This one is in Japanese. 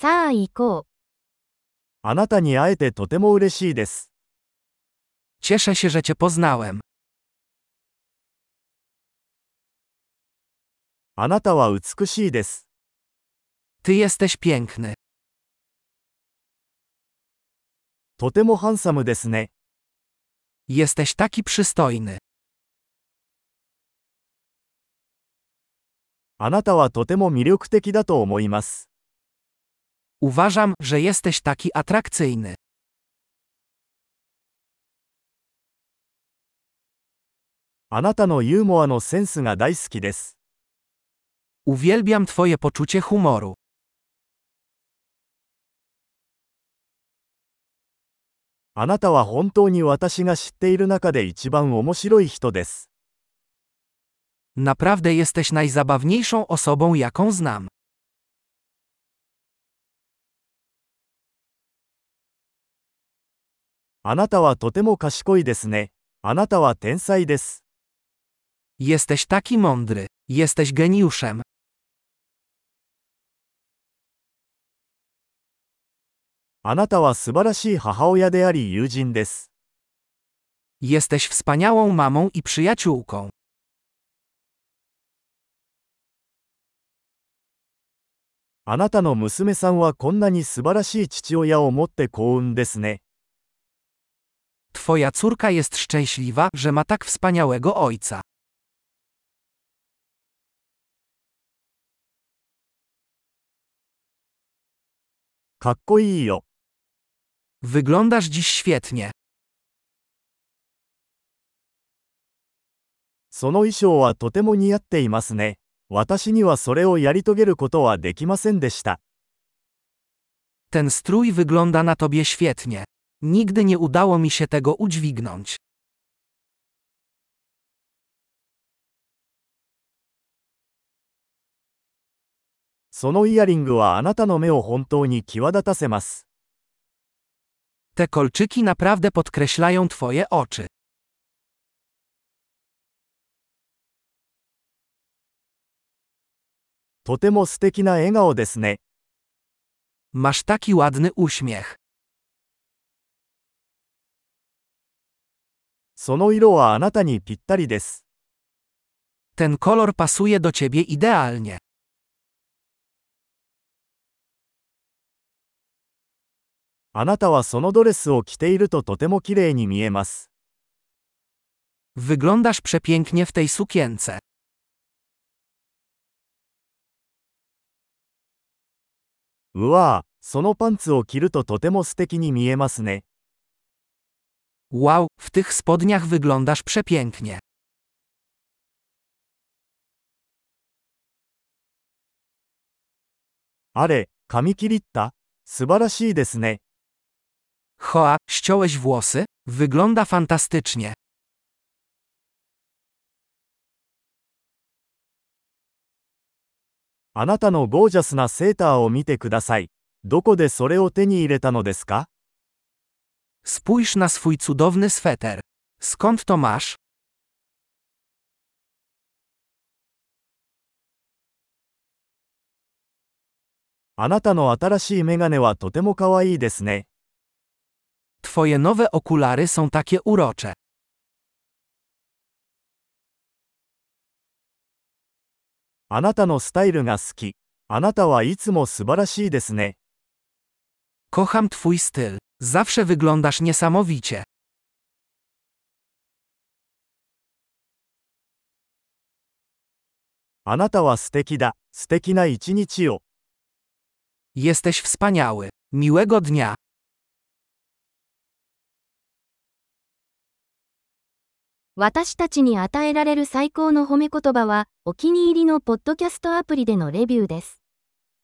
さあ行こう。 あなたに会えてとても嬉しいです。 Cieszę się, że cię poznałem. あなたは美しいです。 Ty jesteś piękny. とてもハンサムですね。 Jesteś taki przystojny. あなたはとても魅力的だと思います。 Uważam, że jesteś taki atrakcyjny. あなたのユーモアのセンスが大好きです。 Uwielbiam twoje poczucie humoru. あなたは本当に私が知っている中で一番面白い人です。 Naprawdę jesteś najzabawniejszą osobą, jaką znam. あなたはとても賢いですね。あなたは天才です。 Jesteś taki mądry. Jesteś geniuszem. あなたは素晴らしい母親であり友人です。 Jesteś wspaniałą mamą i przyjaciółką. あなたの娘さんはこんなに素晴らしい父親を持って幸運ですね。 Twoja córka jest szczęśliwa, że ma tak wspaniałego ojca. かっこいいよ。 Wyglądasz dziś świetnie. その衣装はとても似合っていますね。私にはそれをやり遂げることはできませんでした。 Ten strój wygląda na tobie świetnie. Nigdy nie udało mi się tego udźwignąć. そのイヤリングはあなたの目を本当に際立たせます。 Te kolczyki naprawdę podkreślają twoje oczy. とても素敵な笑顔ですね。 Masz taki ładny uśmiech. その色はあなたにぴったりです。 Ten kolor pasuje do ciebie idealnie. あなたはそのドレスを着ているととても綺麗に見えます。 Wyglądasz przepięknie w tej sukience. うわぁ、そのパンツを着るととても素敵に見えますね。 Wow, w tych spodniach wyglądasz przepięknie. あれ、髪切りった？素晴らしいですね。 Hoa, ściąłeś włosy? Wygląda fantastycznie. あなたのゴージャスなセーターを見てください。どこでそれを手に入れたのですか？ Spójrz na swój cudowny sweter. Skąd to masz? あなたの新しいメガネはとても可愛いですね。 Twoje nowe okulary są takie urocze. あなたのスタイルが好き。あなたはいつも素晴らしいですね。 Kocham twój styl. Zawsze wyglądasz niesamowicie. あなたは素敵だ。素敵な一日を。 Jesteś wspaniały. Miłego dnia. 私たちに与えられる最高の褒め言葉は、お気に入りのポッドキャストアプリでのレビューです。